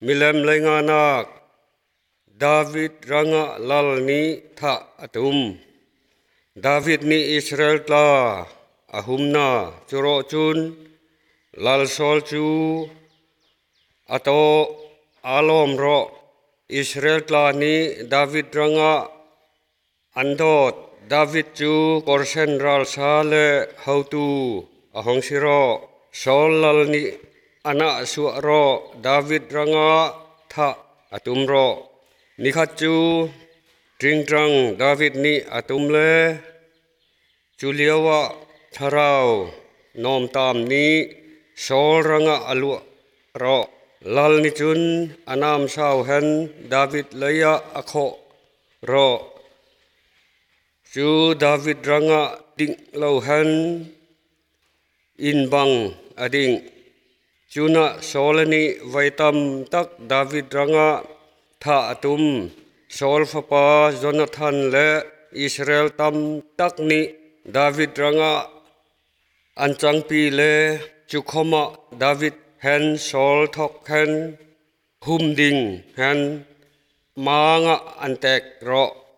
มิเลมเลยงานักดาวิดรังลลนีทะอตุมดาวิดนีอิสราเอลตาอาหุมนาจุโรจุนลลโซลจูอโตอาลอมโรอิสราเอลตานีดาวิดรังอันโดดดาวิดจูกอร์เซนรัลซาเลฮาวตูอาหงสิโรโซลลลนีอานาสุโรดาวิดรังทะอตุมโรนิขัดจูตริงตรังดาวิดนีอตุมเลจูเลียวะทาราวโนมตามนี้โซลรังอลัวโรลลนิจุนอนามสาวเห็นดาวิดเลยะอโคโรจูดาวิดรังดิ่งเลวเห็นอินบังอดิ่งจูน่าโซลนีไว้ตำตักดาวิดรังทาตุมโซลฟปาโจนาธานและอิสราเอลตำตักนี้ดาวิดรังอันจังปีเลจุคมะดาวิดเห็นโซลทอกเห็นหุมดิ่งเห็นมางอันแตกรอ